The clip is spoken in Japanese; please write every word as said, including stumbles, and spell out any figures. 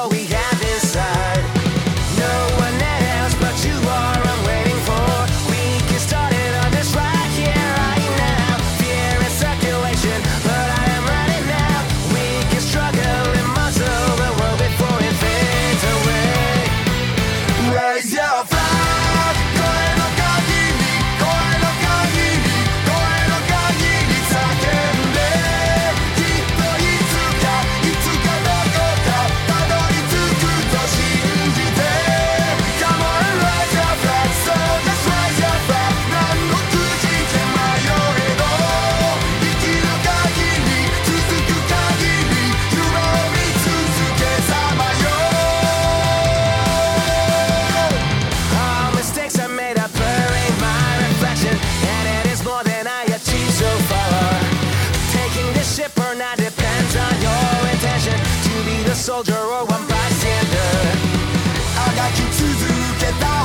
all we have inside. No one else but you are I'm waiting for. We get started on this right here, right now. Fear in circulation, but I am ready now. We can struggle and muzzle the world before it fades away. Raise your flag, 声の限り、声の限り、声の限り叫んで、きっといつか、いつかどこかたどり着くと信じて。 Come on and raise your flag, so just raise your flag. 何の口で迷えど、生きる限り、続く限り、夢を見続けさまよ。All mistakes I made are blurring my reflection, and it is more than I achieved so far. Taking this ship or not depends on your intention to be the soldier or one bystander. あがき続けた